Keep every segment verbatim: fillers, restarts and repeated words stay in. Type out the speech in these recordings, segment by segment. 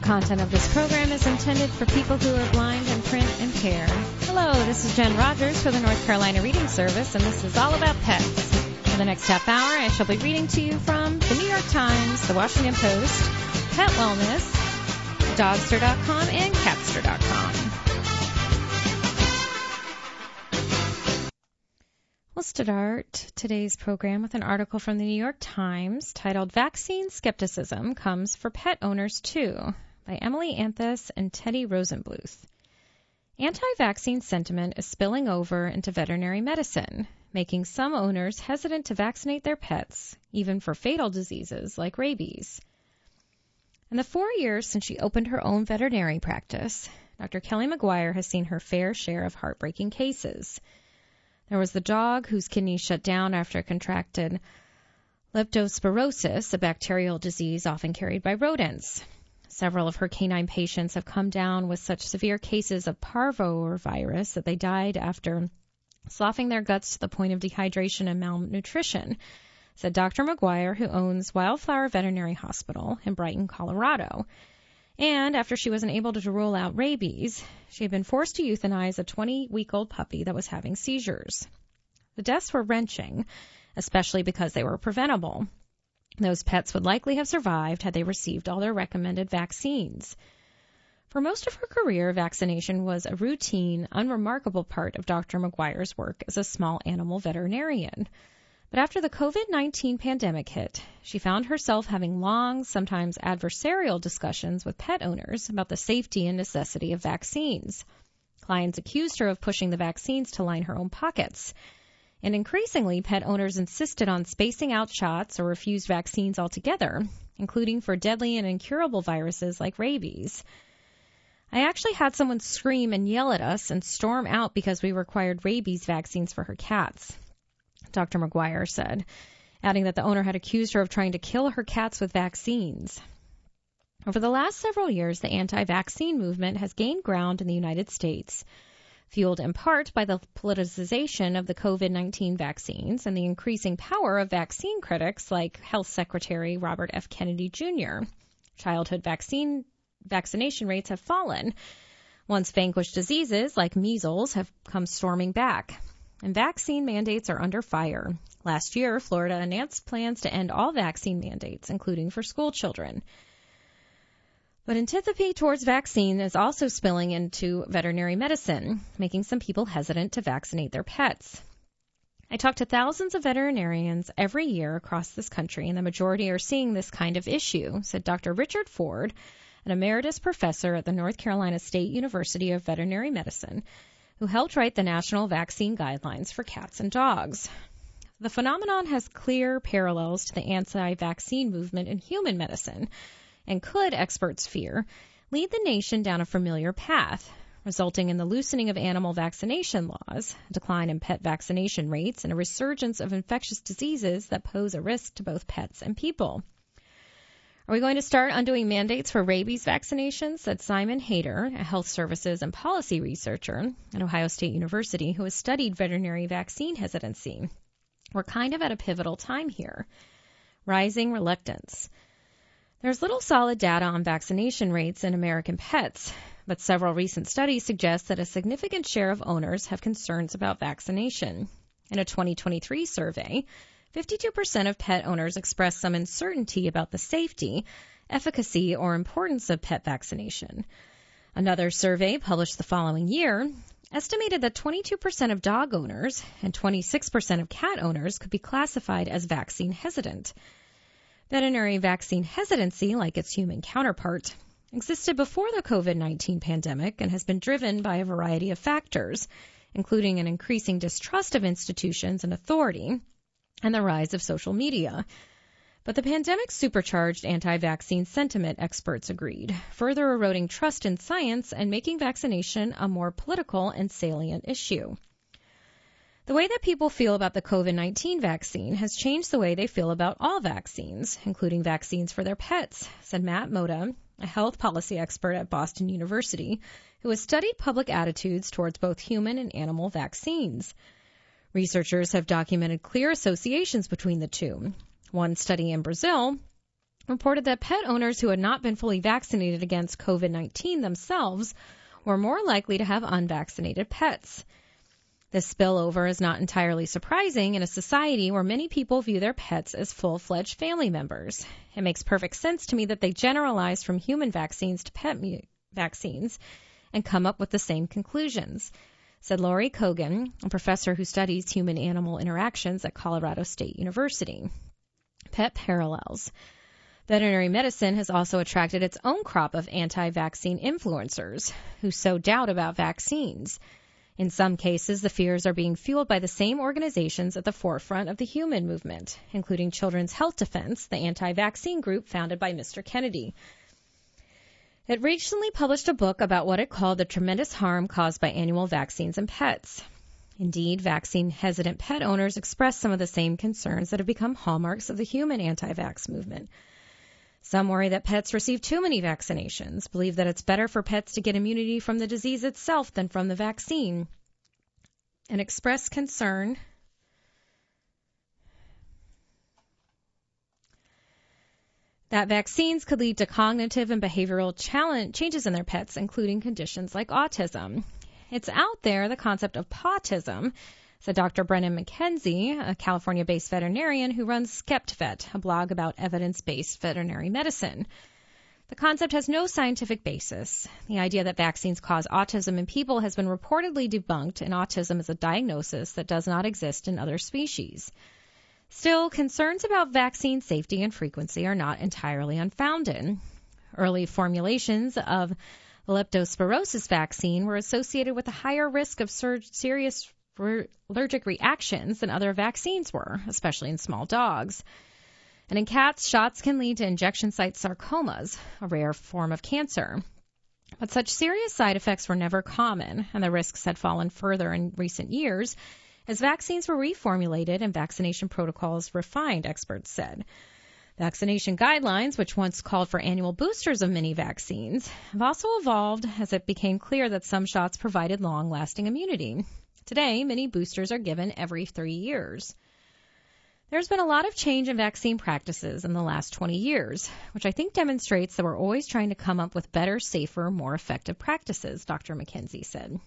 content of this program is intended for people who are blind and print impaired. Hello, this is Jen Rogers for the North Carolina Reading Service, and this is all about pets. For the next half hour, I shall be reading to you from the New York Times, the Washington Post, Pet Wellness, Dogster dot com, and Catster dot com. We'll start today's program with an article from the New York Times titled Vaccine Skepticism Comes for Pet Owners Too by Emily Anthus and Teddy Rosenbluth. Anti-vaccine sentiment is spilling over into veterinary medicine, making some owners hesitant to vaccinate their pets, even for fatal diseases like rabies. In the four years since she opened her own veterinary practice, Doctor Kelly McGuire has seen her fair share of heartbreaking cases. There was the dog whose kidneys shut down after it contracted leptospirosis, a bacterial disease often carried by rodents. Several of her canine patients have come down with such severe cases of parvovirus that they died after sloughing their guts to the point of dehydration and malnutrition, said Doctor McGuire, who owns Wildflower Veterinary Hospital in Brighton, Colorado. And after she wasn't able to rule out rabies, she had been forced to euthanize a twenty-week-old puppy that was having seizures. The deaths were wrenching, especially because they were preventable. Those pets would likely have survived had they received all their recommended vaccines. For most of her career, vaccination was a routine, unremarkable part of Doctor McGuire's work as a small animal veterinarian. But after the covid nineteen pandemic hit, she found herself having long, sometimes adversarial discussions with pet owners about the safety and necessity of vaccines. Clients accused her of pushing the vaccines to line her own pockets. And increasingly, pet owners insisted on spacing out shots or refused vaccines altogether, including for deadly and incurable viruses like rabies. I actually had someone scream and yell at us and storm out because we required rabies vaccines for her cats, Doctor McGuire said, adding that the owner had accused her of trying to kill her cats with vaccines. Over the last several years, the anti-vaccine movement has gained ground in the United States, fueled in part by the politicization of the covid nineteen vaccines and the increasing power of vaccine critics like Health Secretary Robert F. Kennedy Junior Childhood vaccine vaccination rates have fallen. Once vanquished diseases like measles have come storming back. And vaccine mandates are under fire. Last year, Florida announced plans to end all vaccine mandates, including for school children. But antipathy towards vaccine is also spilling into veterinary medicine, making some people hesitant to vaccinate their pets. I talk to thousands of veterinarians every year across this country, and the majority are seeing this kind of issue, said Doctor Richard Ford, an emeritus professor at the North Carolina State University of Veterinary Medicine, who helped write the national vaccine guidelines for cats and dogs. The phenomenon has clear parallels to the anti-vaccine movement in human medicine and could, experts fear, lead the nation down a familiar path, resulting in the loosening of animal vaccination laws, a decline in pet vaccination rates, and a resurgence of infectious diseases that pose a risk to both pets and people. Are we going to start undoing mandates for rabies vaccinations? Said Simon Hayter, a health services and policy researcher at Ohio State University who has studied veterinary vaccine hesitancy. We're kind of at a pivotal time here. Rising reluctance. There's little solid data on vaccination rates in American pets, but several recent studies suggest that a significant share of owners have concerns about vaccination. In a twenty twenty-three survey, fifty-two percent of pet owners expressed some uncertainty about the safety, efficacy, or importance of pet vaccination. Another survey published the following year estimated that twenty-two percent of dog owners and twenty-six percent of cat owners could be classified as vaccine hesitant. Veterinary vaccine hesitancy, like its human counterpart, existed before the covid nineteen pandemic and has been driven by a variety of factors, including an increasing distrust of institutions and authority, and the rise of social media. But the pandemic supercharged anti-vaccine sentiment, experts agreed, further eroding trust in science and making vaccination a more political and salient issue. The way that people feel about the covid nineteen vaccine has changed the way they feel about all vaccines, including vaccines for their pets, said Matt Mota, a health policy expert at Boston University, who has studied public attitudes towards both human and animal vaccines. Researchers have documented clear associations between the two. One study in Brazil reported that pet owners who had not been fully vaccinated against COVID nineteen themselves were more likely to have unvaccinated pets. This spillover is not entirely surprising in a society where many people view their pets as full-fledged family members. It makes perfect sense to me that they generalize from human vaccines to pet mu- vaccines and come up with the same conclusions, said Laurie Kogan, a professor who studies human-animal interactions at Colorado State University. Pet parallels. Veterinary medicine has also attracted its own crop of anti-vaccine influencers who sow doubt about vaccines. In some cases, the fears are being fueled by the same organizations at the forefront of the human movement, including Children's Health Defense, the anti-vaccine group founded by Mister Kennedy. It recently published a book about what it called the tremendous harm caused by annual vaccines in pets. Indeed, vaccine-hesitant pet owners express some of the same concerns that have become hallmarks of the human anti-vax movement. Some worry that pets receive too many vaccinations, believe that it's better for pets to get immunity from the disease itself than from the vaccine, and express concern that vaccines could lead to cognitive and behavioral challenge changes in their pets, including conditions like autism. It's out there, the concept of pautism, said Doctor Brennan McKenzie, a California-based veterinarian who runs SkeptVet, a blog about evidence-based veterinary medicine. The concept has no scientific basis. The idea that vaccines cause autism in people has been reportedly debunked, and autism is a diagnosis that does not exist in other species. Still, concerns about vaccine safety and frequency are not entirely unfounded. Early formulations of the leptospirosis vaccine were associated with a higher risk of sur- serious allergic reactions than other vaccines were, especially in small dogs. And in cats, shots can lead to injection site sarcomas, a rare form of cancer. But such serious side effects were never common, and the risks had fallen further in recent years as vaccines were reformulated and vaccination protocols refined, experts said. Vaccination guidelines, which once called for annual boosters of many vaccines, have also evolved as it became clear that some shots provided long-lasting immunity. Today, many boosters are given every three years. There's been a lot of change in vaccine practices in the last twenty years, which I think demonstrates that we're always trying to come up with better, safer, more effective practices, Doctor McKenzie said.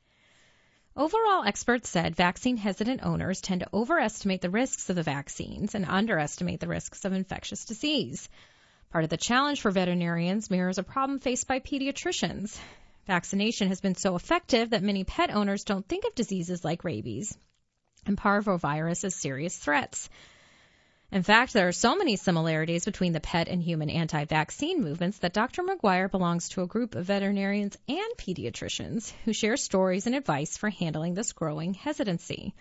Overall, experts said vaccine-hesitant owners tend to overestimate the risks of the vaccines and underestimate the risks of infectious disease. Part of the challenge for veterinarians mirrors a problem faced by pediatricians. Vaccination has been so effective that many pet owners don't think of diseases like rabies and parvovirus as serious threats. In fact, there are so many similarities between the pet and human anti-vaccine movements that Doctor McGuire belongs to a group of veterinarians and pediatricians who share stories and advice for handling this growing hesitancy.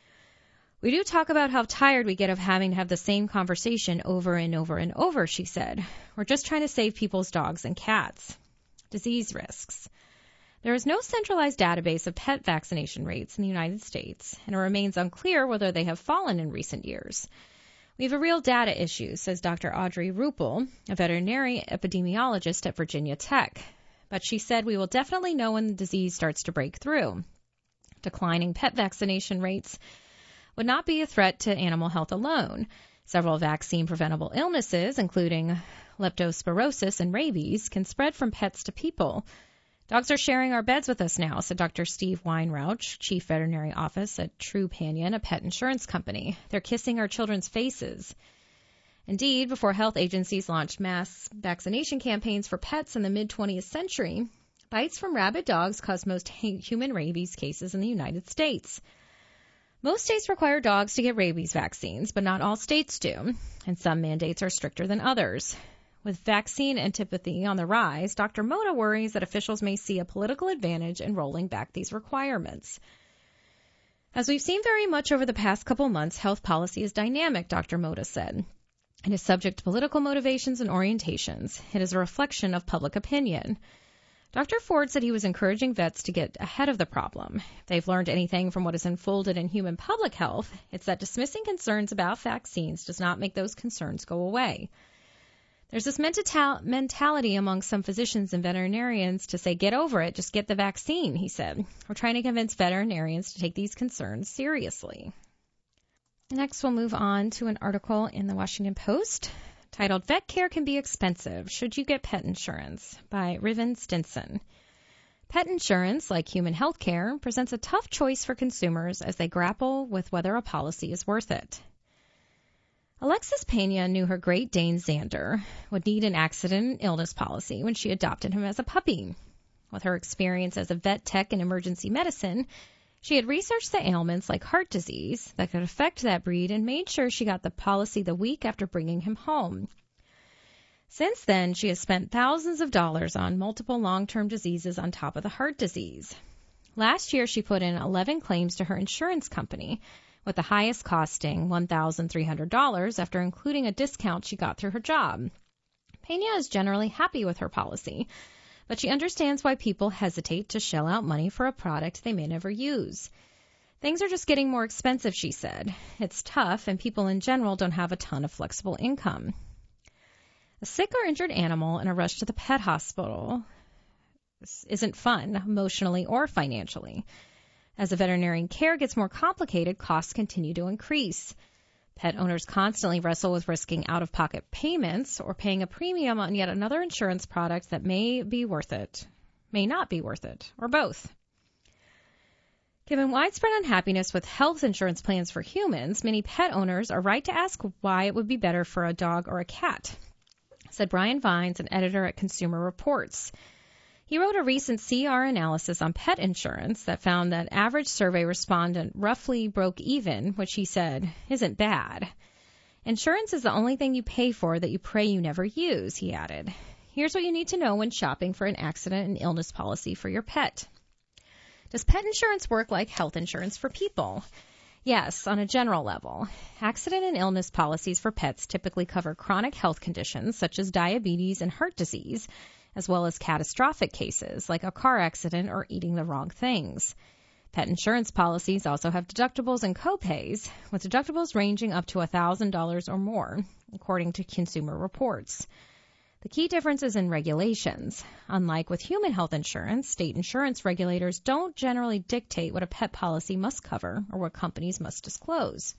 We do talk about how tired we get of having to have the same conversation over and over and over, she said. We're just trying to save people's dogs and cats. Disease risks. There is no centralized database of pet vaccination rates in the United States, and it remains unclear whether they have fallen in recent years. We have a real data issue, says Doctor Audrey Ruppel, a veterinary epidemiologist at Virginia Tech. But she said we will definitely know when the disease starts to break through. Declining pet vaccination rates would not be a threat to animal health alone. Several vaccine-preventable illnesses, including leptospirosis and rabies, can spread from pets to people. Dogs are sharing our beds with us now, said Doctor Steve Weinrauch, Chief Veterinary Office at Trupanion, a pet insurance company. They're kissing our children's faces. Indeed, before health agencies launched mass vaccination campaigns for pets in the mid-twentieth century, bites from rabid dogs caused most human rabies cases in the United States. Most states require dogs to get rabies vaccines, but not all states do, and some mandates are stricter than others. With vaccine antipathy on the rise, Doctor Mota worries that officials may see a political advantage in rolling back these requirements. As we've seen very much over the past couple months, health policy is dynamic, Doctor Mota said. It is subject to political motivations and orientations. It is a reflection of public opinion. Doctor Ford said he was encouraging vets to get ahead of the problem. If they've learned anything from what has unfolded in human public health, it's that dismissing concerns about vaccines does not make those concerns go away. There's this mental- mentality among some physicians and veterinarians to say, get over it, just get the vaccine, he said. We're trying to convince veterinarians to take these concerns seriously. Next, we'll move on to an article in the Washington Post. titled Vet Care Can Be Expensive. Should You Get Pet Insurance? By Riven Stinson. Pet insurance, like human health care, presents a tough choice for consumers as they grapple with whether a policy is worth it. Alexis Pena knew her Great Dane Xander would need an accident and illness policy when she adopted him as a puppy. With her experience as a vet tech in emergency medicine, she had researched the ailments like heart disease that could affect that breed and made sure she got the policy the week after bringing him home. Since then, she has spent thousands of dollars on multiple long-term diseases on top of the heart disease. Last year, she put in eleven claims to her insurance company, with the highest costing one thousand three hundred dollars after including a discount she got through her job. Pena is generally happy with her policy, but she understands why people hesitate to shell out money for a product they may never use. Things are just getting more expensive, she said. It's tough, and people in general don't have a ton of flexible income. A sick or injured animal in a rush to the pet hospital isn't fun, emotionally or financially. As the veterinarian care gets more complicated, costs continue to increase. Pet owners constantly wrestle with risking out-of-pocket payments or paying a premium on yet another insurance product that may be worth it, may not be worth it, or both. Given widespread unhappiness with health insurance plans for humans, many pet owners are right to ask why it would be better for a dog or a cat, said Brian Vines, an editor at Consumer Reports. He wrote a recent C R analysis on pet insurance that found that average survey respondent roughly broke even, which he said isn't bad. Insurance is the only thing you pay for that you pray you never use, he added. Here's what you need to know when shopping for an accident and illness policy for your pet. Does pet insurance work like health insurance for people? Yes, on a general level. Accident and illness policies for pets typically cover chronic health conditions such as diabetes and heart disease, as well as catastrophic cases like a car accident or eating the wrong things. Pet insurance policies also have deductibles and copays, with deductibles ranging up to one thousand dollars or more, according to Consumer Reports. The key difference is in regulations. Unlike with human health insurance, state insurance regulators don't generally dictate what a pet policy must cover or what companies must disclose.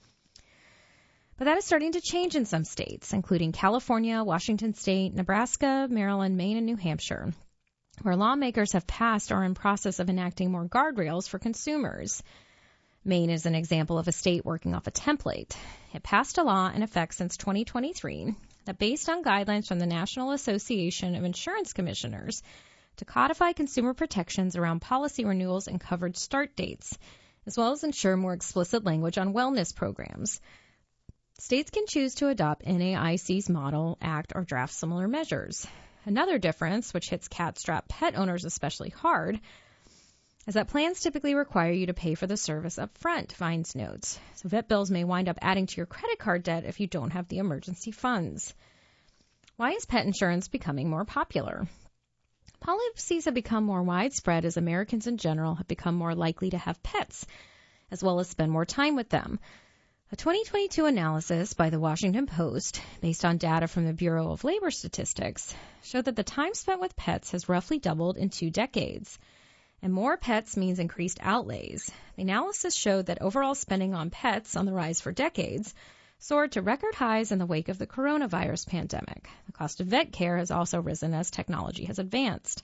But that is starting to change in some states, including California, Washington State, Nebraska, Maryland, Maine, and New Hampshire, where lawmakers have passed or are in process of enacting more guardrails for consumers. Maine is an example of a state working off a template. It passed a law in effect since twenty twenty-three that, based on guidelines from the National Association of Insurance Commissioners, to codify consumer protections around policy renewals and coverage start dates, as well as ensure more explicit language on wellness programs. States can choose to adopt N A I C's model, act, or draft similar measures. Another difference, which hits cat-strapped pet owners especially hard, is that plans typically require you to pay for the service up front, Vines notes. So vet bills may wind up adding to your credit card debt if you don't have the emergency funds. Why is pet insurance becoming more popular? Policies have become more widespread as Americans in general have become more likely to have pets, as well as spend more time with them. A twenty twenty-two analysis by the Washington Post, based on data from the Bureau of Labor Statistics, showed that the time spent with pets has roughly doubled in two decades. And more pets means increased outlays. The analysis showed that overall spending on pets on the rise for decades soared to record highs in the wake of the coronavirus pandemic. The cost of vet care has also risen as technology has advanced.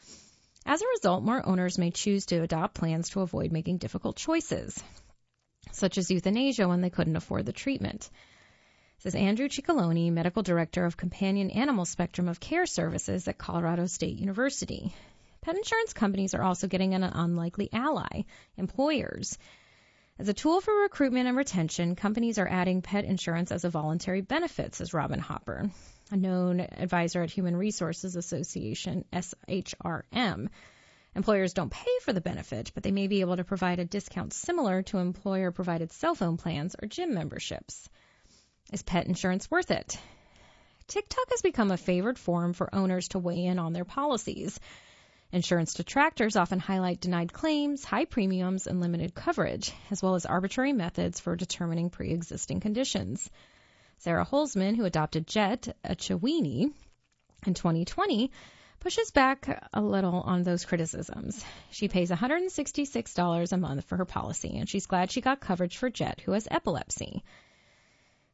As a result, more owners may choose to adopt plans to avoid making difficult choices, such as euthanasia when they couldn't afford the treatment. Says Andrew Ciccolone, Medical Director of Companion Animal Spectrum of Care Services at Colorado State University. Pet insurance companies are also getting an unlikely ally, employers. As a tool for recruitment and retention, companies are adding pet insurance as a voluntary benefit, says Robin Hopper, a known advisor at Human Resources Association, S H R M. Employers don't pay for the benefit, but they may be able to provide a discount similar to employer-provided cell phone plans or gym memberships. Is pet insurance worth it? TikTok has become a favored forum for owners to weigh in on their policies. Insurance detractors often highlight denied claims, high premiums, and limited coverage, as well as arbitrary methods for determining pre-existing conditions. Sarah Holzman, who adopted Jet, a Chiweenie, in twenty twenty, pushes back a little on those criticisms. She pays one hundred sixty-six dollars a month for her policy, and she's glad she got coverage for Jet, who has epilepsy.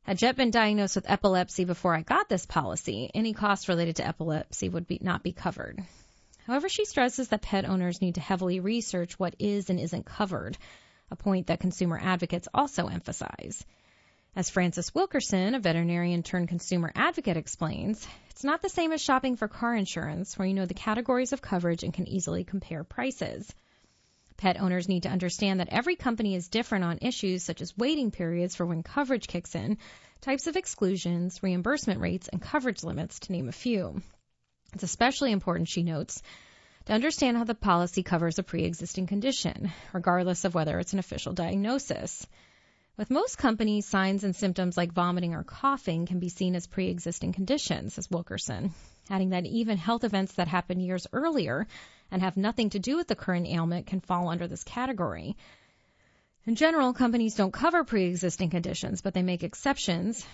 Had Jet been diagnosed with epilepsy before I got this policy, any costs related to epilepsy would be, not be covered. However, she stresses that pet owners need to heavily research what is and isn't covered, a point that consumer advocates also emphasize. As Frances Wilkerson, a veterinarian turned consumer advocate, explains, it's not the same as shopping for car insurance, where you know the categories of coverage and can easily compare prices. Pet owners need to understand that every company is different on issues such as waiting periods for when coverage kicks in, types of exclusions, reimbursement rates, and coverage limits, to name a few. It's especially important, she notes, to understand how the policy covers a pre-existing condition, regardless of whether it's an official diagnosis. With most companies, signs and symptoms like vomiting or coughing can be seen as pre-existing conditions, says Wilkerson, adding that even health events that happen years earlier and have nothing to do with the current ailment can fall under this category. In general, companies don't cover pre-existing conditions, but they make exceptions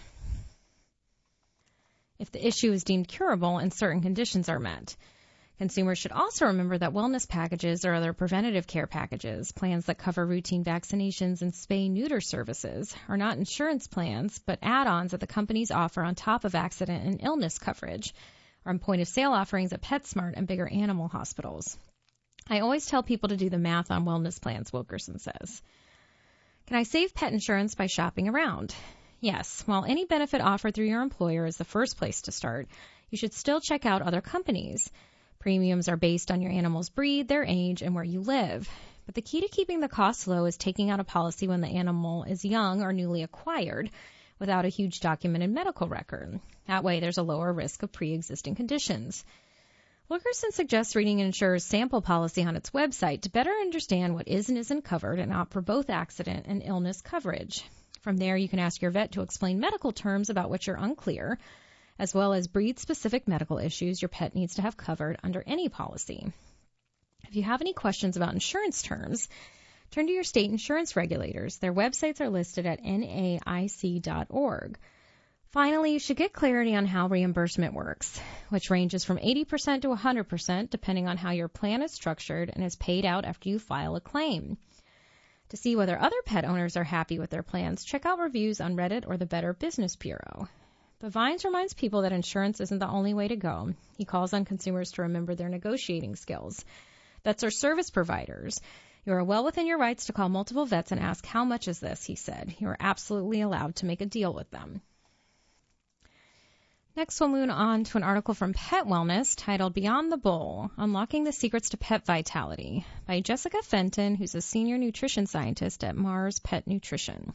if the issue is deemed curable and certain conditions are met. Consumers should also remember that wellness packages or other preventative care packages, plans that cover routine vaccinations and spay-neuter services, are not insurance plans, but add-ons that the companies offer on top of accident and illness coverage, or on point-of-sale offerings at PetSmart and bigger animal hospitals. I always tell people to do the math on wellness plans, Wilkerson says. Can I save pet insurance by shopping around? Yes, while any benefit offered through your employer is the first place to start, you should still check out other companies. Premiums are based on your animal's breed, their age, and where you live. But the key to keeping the costs low is taking out a policy when the animal is young or newly acquired without a huge documented medical record. That way, there's a lower risk of pre-existing conditions. Wilkerson suggests reading an insurer's sample policy on its website to better understand what is and isn't covered and opt for both accident and illness coverage. From there, you can ask your vet to explain medical terms about which are unclear, as well as breed-specific medical issues your pet needs to have covered under any policy. If you have any questions about insurance terms, turn to your state insurance regulators. Their websites are listed at N A I C dot org. Finally, you should get clarity on how reimbursement works, which ranges from eighty percent to one hundred percent depending on how your plan is structured and is paid out after you file a claim. To see whether other pet owners are happy with their plans, check out reviews on Reddit or the Better Business Bureau. But Vines reminds people that insurance isn't the only way to go. He calls on consumers to remember their negotiating skills. Vets are service providers. You are well within your rights to call multiple vets and ask, how much is this, he said. You are absolutely allowed to make a deal with them. Next, we'll move on to an article from Pet Wellness titled Beyond the Bowl, Unlocking the Secrets to Pet Vitality by Jessica Fenton, who's a senior nutrition scientist at Mars Pet Nutrition.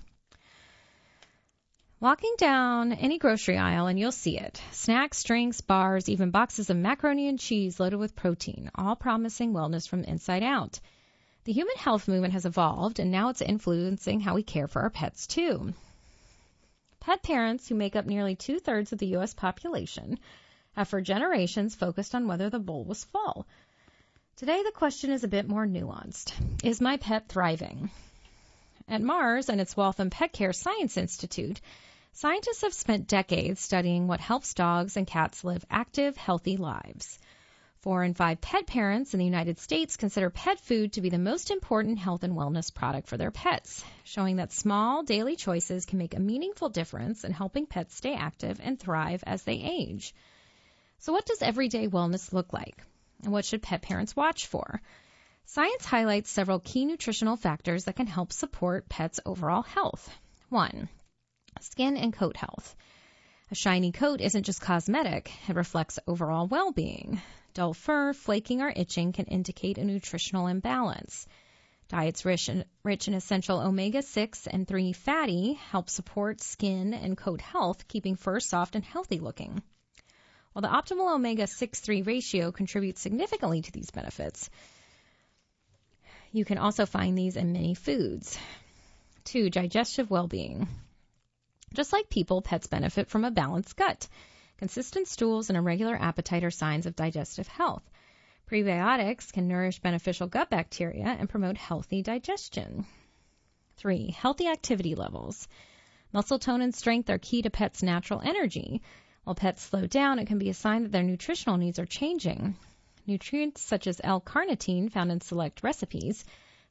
Walking down any grocery aisle and you'll see it. Snacks, drinks, bars, even boxes of macaroni and cheese loaded with protein, all promising wellness from the inside out. The human health movement has evolved, and now it's influencing how we care for our pets, too. Pet parents, who make up nearly two-thirds of the U S population, have for generations focused on whether the bowl was full. Today, the question is a bit more nuanced. Is my pet thriving? At Mars and its Waltham Pet Care Science Institute, scientists have spent decades studying what helps dogs and cats live active, healthy lives. Four in five pet parents in the United States consider pet food to be the most important health and wellness product for their pets, showing that small daily choices can make a meaningful difference in helping pets stay active and thrive as they age. So what does everyday wellness look like? And what should pet parents watch for? Science highlights several key nutritional factors that can help support pets' overall health. One, skin and coat health. A shiny coat isn't just cosmetic, it reflects overall well-being. Dull fur, flaking, or itching can indicate a nutritional imbalance. Diets rich in, rich in essential omega six and three fatty help support skin and coat health, keeping fur soft and healthy looking. While the optimal omega six three ratio contributes significantly to these benefits, you can also find these in many foods. Two, digestive well-being. Just like people, pets benefit from a balanced gut. Consistent stools and a regular appetite are signs of digestive health. Prebiotics can nourish beneficial gut bacteria and promote healthy digestion. Three, healthy activity levels. Muscle tone and strength are key to pets' natural energy. While pets slow down, it can be a sign that their nutritional needs are changing. Nutrients such as L-carnitine, found in select recipes,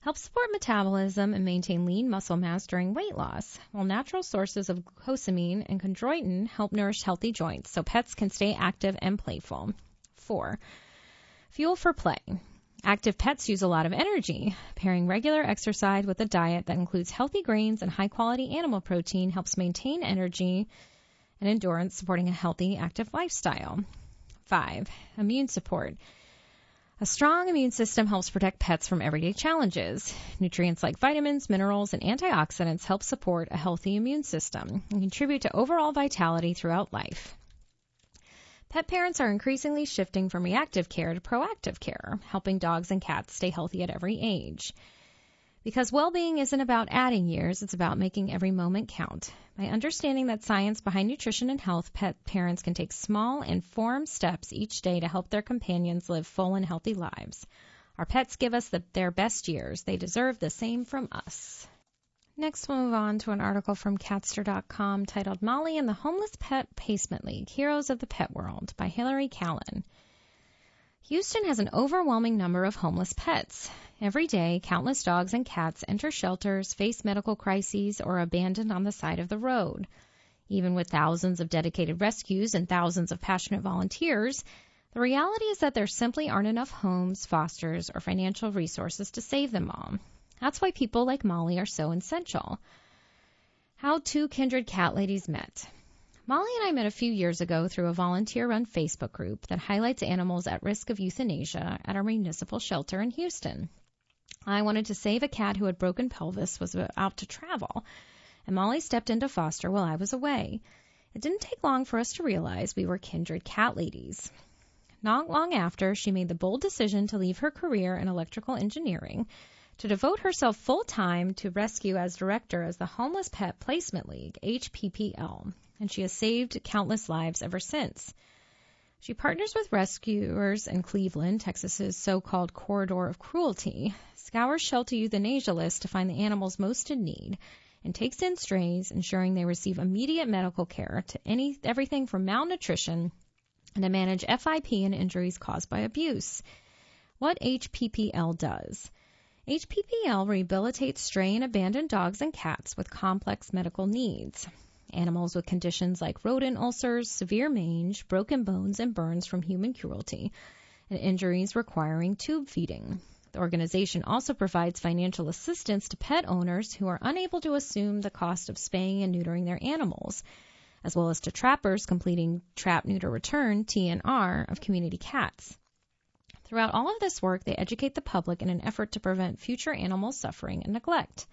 help support metabolism and maintain lean muscle mass during weight loss, while natural sources of glucosamine and chondroitin help nourish healthy joints so pets can stay active and playful. Four, fuel for play. Active pets use a lot of energy. Pairing regular exercise with a diet that includes healthy grains and high-quality animal protein helps maintain energy and endurance, supporting a healthy, active lifestyle. Five, immune support. A strong immune system helps protect pets from everyday challenges. Nutrients like vitamins, minerals, and antioxidants help support a healthy immune system and contribute to overall vitality throughout life. Pet parents are increasingly shifting from reactive care to proactive care, helping dogs and cats stay healthy at every age. Because well-being isn't about adding years, it's about making every moment count. By understanding that science behind nutrition and health, pet parents can take small, informed steps each day to help their companions live full and healthy lives. Our pets give us the, their best years. They deserve the same from us. Next, we'll move on to an article from Catster dot com titled Molly and the Homeless Pet Placement League, Heroes of the Pet World by Hillary Callan. Houston has an overwhelming number of homeless pets. Every day, countless dogs and cats enter shelters, face medical crises, or are abandoned on the side of the road. Even with thousands of dedicated rescues and thousands of passionate volunteers, the reality is that there simply aren't enough homes, fosters, or financial resources to save them all. That's why people like Molly are so essential. How two kindred cat ladies met. Molly and I met a few years ago through a volunteer-run Facebook group that highlights animals at risk of euthanasia at our municipal shelter in Houston. I wanted to save a cat who had broken pelvis, was out to travel, and Molly stepped in to foster while I was away. It didn't take long for us to realize we were kindred cat ladies. Not long after, she made the bold decision to leave her career in electrical engineering to devote herself full-time to rescue as director as the Homeless Pet Placement League, H P P L, and she has saved countless lives ever since. She partners with rescuers in Cleveland, Texas's so-called corridor of cruelty, scours shelter euthanasia lists to find the animals most in need, and takes in strays, ensuring they receive immediate medical care to any everything from malnutrition and to manage F I P and injuries caused by abuse. What H P P L does. H P P L rehabilitates stray and abandoned dogs and cats with complex medical needs. Animals with conditions like rodent ulcers, severe mange, broken bones, and burns from human cruelty, and injuries requiring tube feeding. The organization also provides financial assistance to pet owners who are unable to assume the cost of spaying and neutering their animals, as well as to trappers completing Trap, Neuter, Return, T N R, of community cats. Throughout all of this work, they educate the public in an effort to prevent future animal suffering and neglect.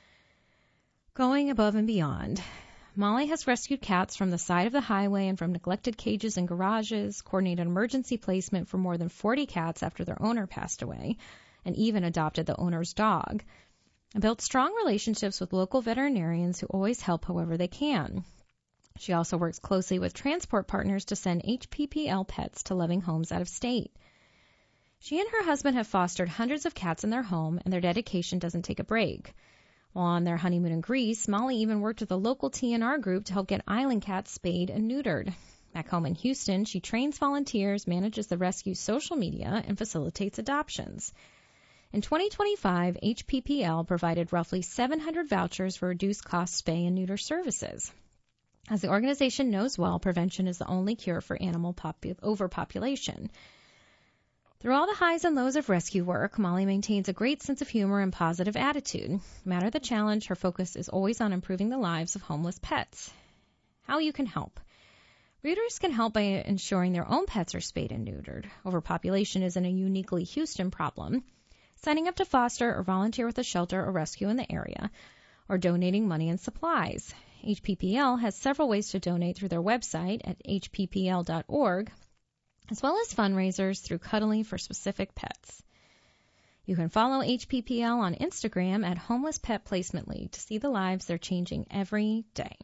Going above and beyond. Molly has rescued cats from the side of the highway and from neglected cages and garages, coordinated emergency placement for more than forty cats after their owner passed away, and even adopted the owner's dog, and built strong relationships with local veterinarians who always help however they can. She also works closely with transport partners to send H P P L pets to loving homes out of state. She and her husband have fostered hundreds of cats in their home, and their dedication doesn't take a break. While on their honeymoon in Greece, Molly even worked with a local T N R group to help get island cats spayed and neutered. Back home in Houston, she trains volunteers, manages the rescue's social media, and facilitates adoptions. In twenty twenty-five, H P P L provided roughly seven hundred vouchers for reduced-cost spay and neuter services. As the organization knows well, prevention is the only cure for animal popu- overpopulation. Through all the highs and lows of rescue work, Molly maintains a great sense of humor and positive attitude. No matter the challenge, her focus is always on improving the lives of homeless pets. How you can help. Readers can help by ensuring their own pets are spayed and neutered. Overpopulation isn't a uniquely Houston problem. Signing up to foster or volunteer with a shelter or rescue in the area, or donating money and supplies. H P P L has several ways to donate through their website at h p p l dot org, as well as fundraisers through Cuddly for specific pets. You can follow H P P L on Instagram at Homeless Pet Placement League to see the lives they're changing every day.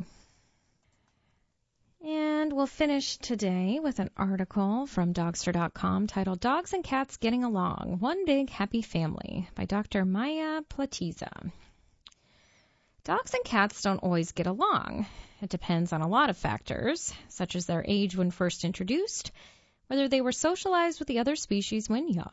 And we'll finish today with an article from Dogster dot com titled Dogs and Cats Getting Along, One Big Happy Family by Doctor Maya Platiza. Dogs and cats don't always get along. It depends on a lot of factors, such as their age when first introduced, whether they were socialized with the other species when young,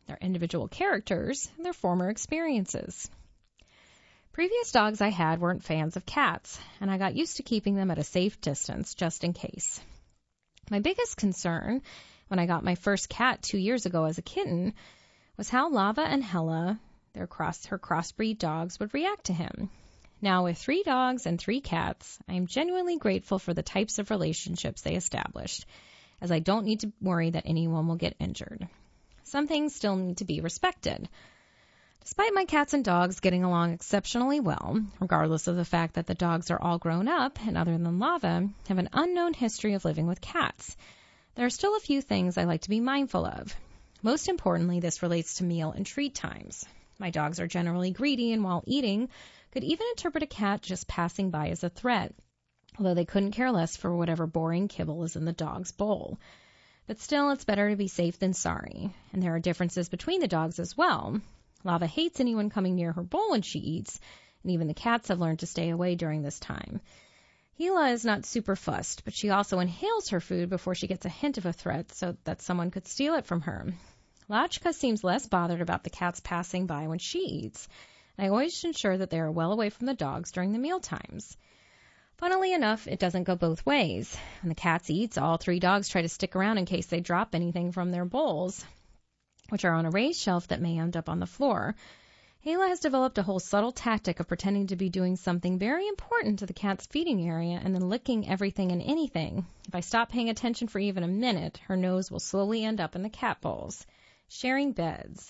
their individual characters, and their former experiences. Previous dogs I had weren't fans of cats, and I got used to keeping them at a safe distance just in case. My biggest concern when I got my first cat two years ago as a kitten was how Lava and Hella, their cross, her crossbreed dogs, would react to him. Now, with three dogs and three cats, I am genuinely grateful for the types of relationships they established, as I don't need to worry that anyone will get injured. Some things still need to be respected. Despite my cats and dogs getting along exceptionally well, regardless of the fact that the dogs are all grown up and, other than Lava, have an unknown history of living with cats, there are still a few things I like to be mindful of. Most importantly, this relates to meal and treat times. My dogs are generally greedy and, while eating, could even interpret a cat just passing by as a threat, although they couldn't care less for whatever boring kibble is in the dog's bowl. But still, it's better to be safe than sorry, and there are differences between the dogs as well. Lava hates anyone coming near her bowl when she eats, and even the cats have learned to stay away during this time. Hela is not super fussed, but she also inhales her food before she gets a hint of a threat so that someone could steal it from her. Lachka seems less bothered about the cats passing by when she eats, and I always ensure that they are well away from the dogs during the meal times. Funnily enough, it doesn't go both ways. When the cats eat, all three dogs try to stick around in case they drop anything from their bowls, which are on a raised shelf that may end up on the floor. Hela has developed a whole subtle tactic of pretending to be doing something very important to the cat's feeding area and then licking everything and anything. If I stop paying attention for even a minute, her nose will slowly end up in the cat bowls. Sharing beds.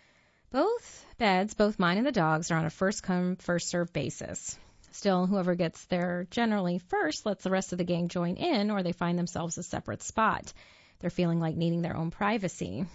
Both beds, both mine and the dogs, are on a first-come, first-served basis. Still, whoever gets there generally first lets the rest of the gang join in, or they find themselves a separate spot. They're feeling like needing their own privacy.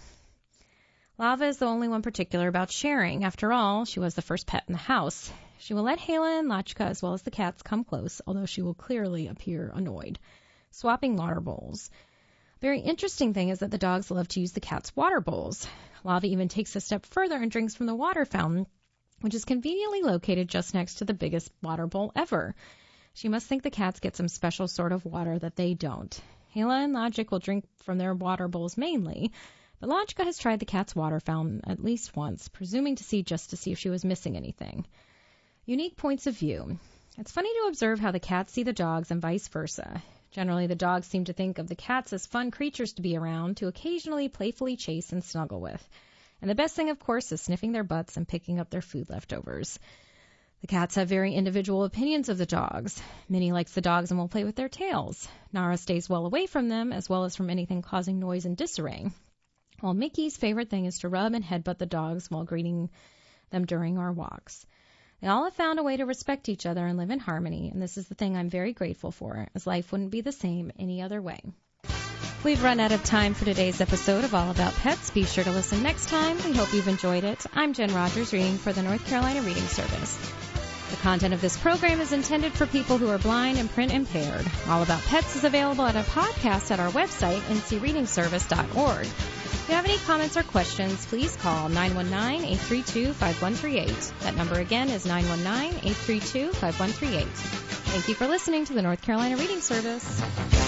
Lava is the only one particular about sharing. After all, she was the first pet in the house. She will let Hela and Lachka, as well as the cats, come close, although she will clearly appear annoyed. Swapping water bowls. Very interesting thing is that the dogs love to use the cat's water bowls. Lava even takes a step further and drinks from the water fountain, which is conveniently located just next to the biggest water bowl ever. She must think the cats get some special sort of water that they don't. Hela and Logic will drink from their water bowls mainly, but Lachka has tried the cat's water fountain at least once, presuming to see just to see if she was missing anything. Unique points of view. It's funny to observe how the cats see the dogs and vice versa. Generally, the dogs seem to think of the cats as fun creatures to be around, to occasionally playfully chase and snuggle with. And the best thing, of course, is sniffing their butts and picking up their food leftovers. The cats have very individual opinions of the dogs. Minnie likes the dogs and will play with their tails. Nara stays well away from them, as well as from anything causing noise and disarray. While Mickey's favorite thing is to rub and headbutt the dogs while greeting them during our walks. They all have found a way to respect each other and live in harmony, and this is the thing I'm very grateful for, as life wouldn't be the same any other way. We've run out of time for today's episode of All About Pets. Be sure to listen next time. We hope you've enjoyed it. I'm Jen Rogers, reading for the North Carolina Reading Service. The content of this program is intended for people who are blind and print impaired. All About Pets is available at a podcast at our website, n c reading service dot org. If you have any comments or questions, please call nine one nine, eight three two, five one three eight. That number again is nine one nine, eight three two, five one three eight. Thank you for listening to the North Carolina Reading Service.